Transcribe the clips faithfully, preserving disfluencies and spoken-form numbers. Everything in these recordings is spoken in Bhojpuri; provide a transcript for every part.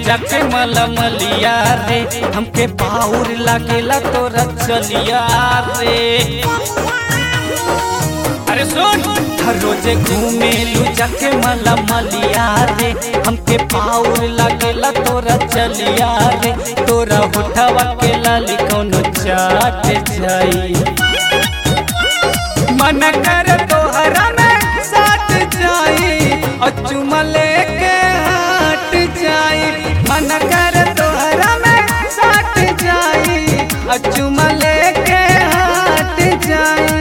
जाके मलमलिया रे, हमके पाउर लागेला तोरा चलिया रे। अरे सुन, हर रोजे घूमे लू जाके मलमलिया रे, हमके पाउर लागेला तोरा चलिया रे। तोरा होठवा के लाली कौनो चाट जाई, मन कर तोहरा में साथ जाई और चुमा लेके हट जाई। मन कर तोहरा में साथ जाई और चुमा लेके हट जाई।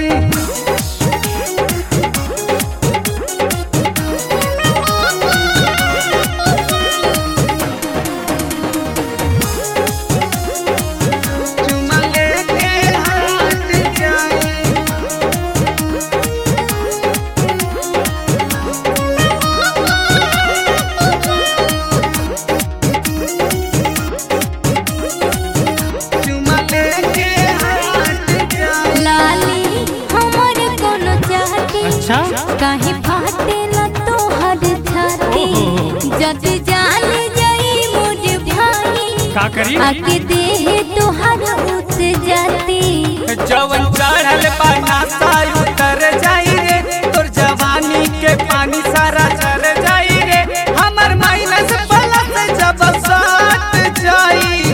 काहे फाटेला तोहर छाती, जब जान जाई मुझ भाई का करी आके देहे तोहर उत जाती। जवन चढ़ल पाना साय उतर जाई रे, तोर जवानी के पानी सारा झर जाई रे। हमर माइनस प्लस जब साथ जाई,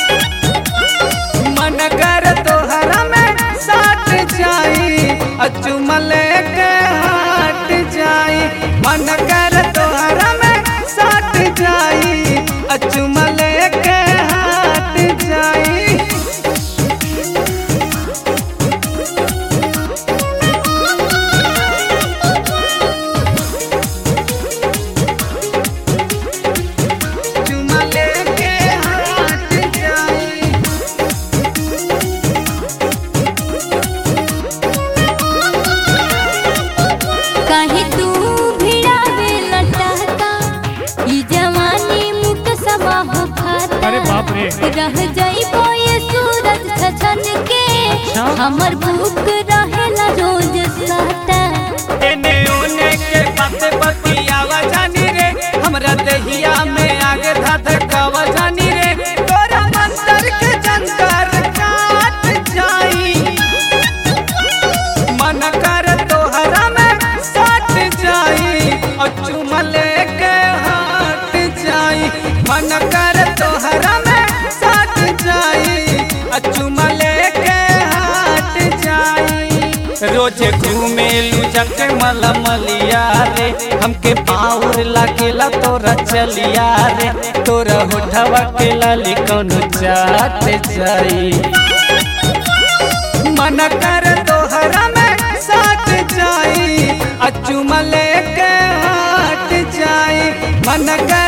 मन कर तोहरा में साथ जाई अचुमा लेके हट जाई। मन कर तोहरा में साथ जाई अचुमा लेके हट जाई। चुमा लेके हट जाई। काहे तू भिड़ावे लटका, ई जवानी मुक सवा हो खाता। अरे बाप रे, रह जाइबो ये सूरज छछन के, हमर भूख रहेला रोज साता। एने ओने के बाते बतियावा जानी रे, हमरा देहिया में आगे धधकावा जानी रे। तोरा मंतर के जंतर काट जाई, मन कर तोहरा में साथ जाई और चुमा लेके हट जाई। मन कर तोहरा में साथ जाई और चुमा लेके हट जाई। रोजे घूमे लू जाके मलमलिया रे, हमके पाउर लागेला तोरा चलिया रे। तोरा होठवा के लाली कौनो चाट जाई, मन कर तोहरा में साथ जाई अचुमा लेके हट जाई। मन कर